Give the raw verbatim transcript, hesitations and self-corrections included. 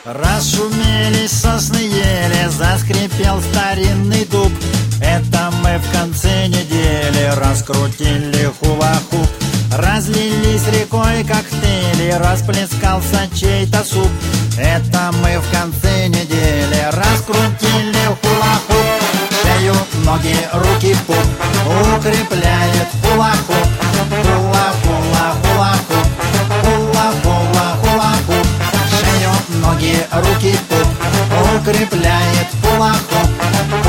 Расшумелись сосны ели, заскрипел старинный дуб. Это мы в конце недели раскрутили хула-хуп. Разлились рекой коктейли, расплескался чей-то суп. Это мы в конце недели раскрутили хула-хуп. Шею, ноги, руки, пуп укрепляет хула-хуп. Хула-хула-хула-хуп, хула-хула-хула-хуп. Шею, ноги, руки, пуп укрепляет хула-хуп.